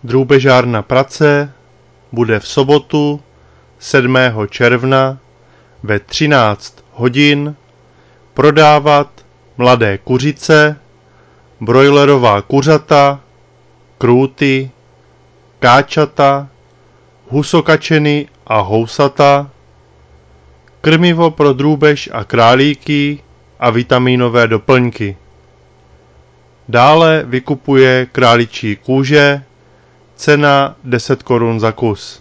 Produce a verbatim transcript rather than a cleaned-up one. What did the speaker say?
Drůbežárna Prace bude v sobotu sedmého června ve třináct hodin prodávat mladé kuřice, brojlerová kuřata, krůty, káčata, husokačeny a housata, krmivo pro drůbež a králíky a vitaminové doplňky. Dále vykupuje králičí kůže, cena deset korun za kus.